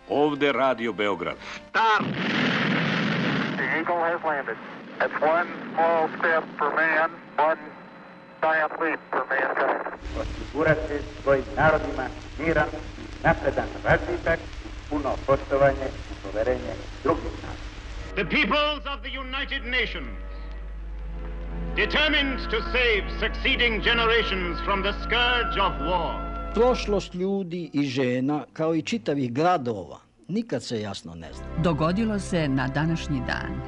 Ovde Radio Beograd. Start! The Eagle has landed. It's one small step for man, one giant leap for mankind. Osigurati svojim narodima miran, napredan razvitak, puno poštovanje i poverenje drugih naroda. The peoples of the United Nations, determined to save succeeding generations from the scourge of war. Prošlost ljudi i žena, kao i čitavih gradova, nikad se jasno ne zna. Dogodilo se na današnji dan.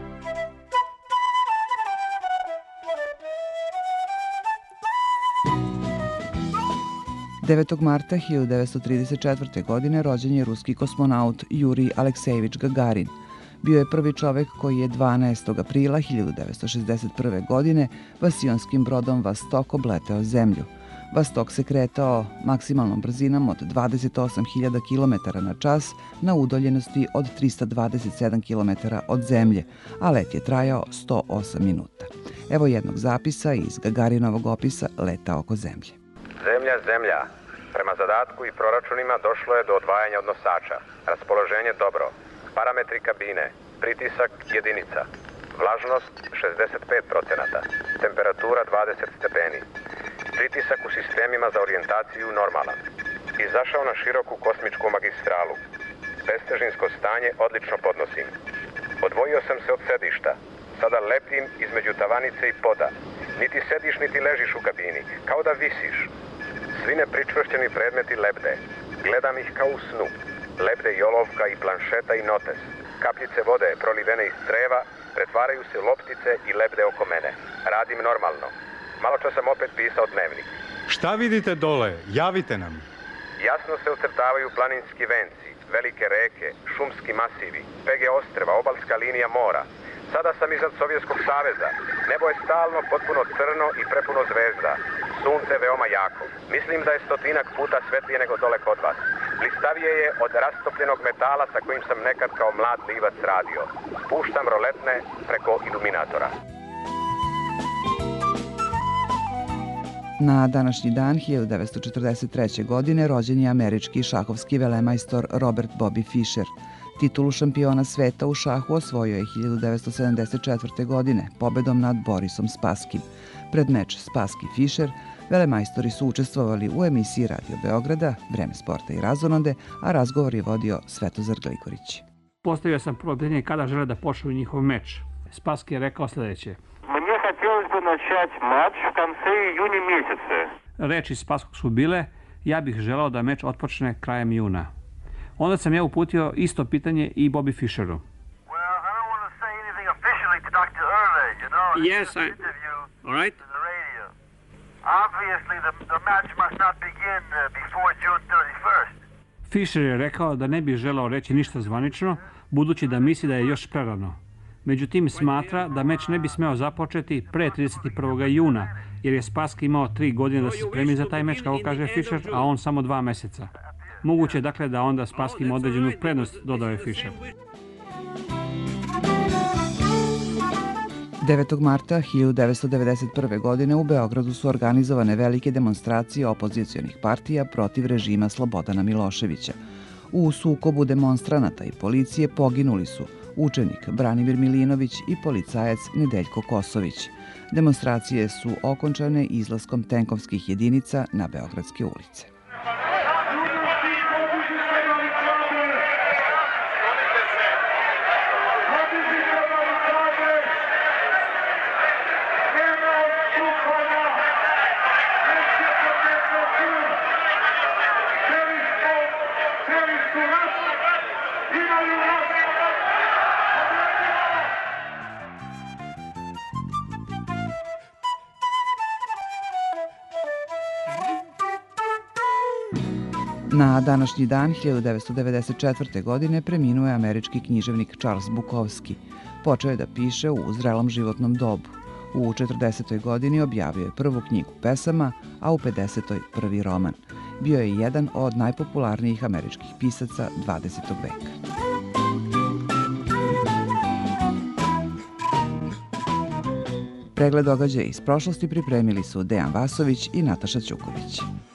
Marta 1934. godine rođen je ruski kosmonaut Jurij Aleksejevič Gagarin. Bio je prvi čovek koji je 12. aprila 1961. godine vasionskim brodom Vostok obleteo zemlju. Vostok se kretao maksimalnom brzinom od 28.000 km na čas na udaljenosti od 327 km od zemlje, a let je trajao 108 minuta. Evo jednog zapisa iz Gagarinovog opisa leta oko zemlje. Zemlja, zemlja. Prema zadatku i proračunima došlo je do odvajanja od nosača. Raspoloženje dobro. Parametri kabine. Pritisak jedinica. Vlažnost 65%. Temperatura 20 stepeni. Pritisak u sistemima za orijentaciju normalan. Izašao na široku kosmičku magistralu. Bestežinsko stanje odlično podnosim. Odvojio sam se od sedišta. Sada letim između tavanice i poda. Niti sediš, niti ležiš u kabini. Kao da visiš. Svi nepričvršćeni predmeti lebde. Gledam ih kao u snu. Lebde i olovka i planšeta i notes. Kapljice vode prolivene iz creva pretvaraju se loptice i lebde oko mene. Radim normalno. Maločas sam opet pisao dnevnik. Šta vidite dole? Javite nam. Jasno se ocrtavaju planinski venci, velike reke, šumski masivi, pege ostrva, obalska linija mora. Sada sam iznad Sovjetskog saveza. Nebo je stalno potpuno crno i prepuno zvezda. Sunce veoma jako. Mislim da je 100-ak puta svetlije nego dole kod vas. Blistavije je od rastopljenog metala sa kojim sam nekad kao mlad livac radio. Spuštam roletne preko iluminatora. Na današnji dan 1943. godine rođen je američki šahovski velemajstor Robert Bobby Fischer. Titulu šampiona sveta u šahu osvojio je 1974. godine pobedom nad Borisom Spaskim. Pred meč Spaski-Fischer velemajstori su učestvovali u emisiji Radio Beograda, Vreme sporta i razonode, a razgovor je vodio Svetozar Gligorić. Postavio sam prvo pitanje kada žele da počnu njihov meč. Spaski je rekao sledeće. Мне хотелось бы начать матч в конце июня месяца. Reči Spaskog su bile, ja bih želao da meč otpočne krajem juna. Onda sam ja uputio isto pitanje i Bobby Fischeru. Yes, all right. Obviously, the match must not begin before June 31st. Fischer je rekao da ne bi želao reći ništa zvanično, budući da misli da je još prerano. Međutim, smatra da meč ne bi smeo započeti pre 31. juna, jer je Spassky imao 3 godine da se spremi za taj meč, kako kaže Fischer, a on samo 2 meseca. Moguće je dakle da onda Spassky ima određenu prednost, dodao je Fischer. 9. marta 1991. godine u Beogradu su organizovane velike demonstracije opozicionih partija protiv režima Slobodana Miloševića. U sukobu demonstranata i policije poginuli su učenik Branimir Milinović i policajac Nedeljko Kosović. Demonstracije su okončane izlaskom tenkovskih jedinica na beogradske ulice. Na današnji dan 1994. godine preminuo je američki književnik Charles Bukowski. Počeo je da piše u zrelom životnom dobu. U 40. godini objavio je prvu knjigu pesama, a u 50. prvi roman. Bio je jedan od najpopularnijih američkih pisaca 20. veka. Pregled događaja iz prošlosti pripremili su Dejan Vasović i Nataša Ćuković.